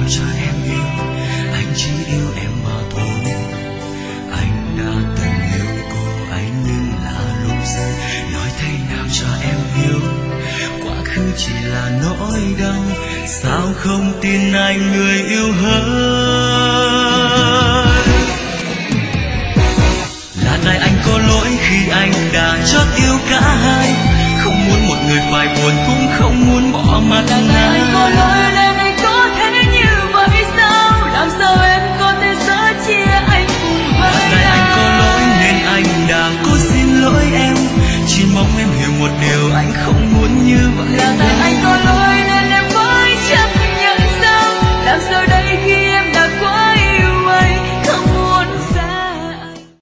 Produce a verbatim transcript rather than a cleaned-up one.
cho em yêu, anh chỉ yêu em mà thôi. Anh đã từng yêu cô ấy nhưng là lúc rơi, nói thế nào cho em hiểu, quá khứ chỉ là nỗi đau, sao không tin anh người yêu hơn. Là tại anh có lỗi khi anh đã chót yêu cả hai, không muốn một người phải buồn cũng không muốn bỏ mặt anh. Là tại anh có lỗi nên anh có thể như vậy sao, làm sao em có thể sớt chia anh cùng với ai. Là tại anh có lỗi nên anh đã cố xin lỗi em, chỉ mong em hiểu một điều anh không muốn như vậy. Là tại anh có lỗi nên em phải chấp nhận sao, làm sao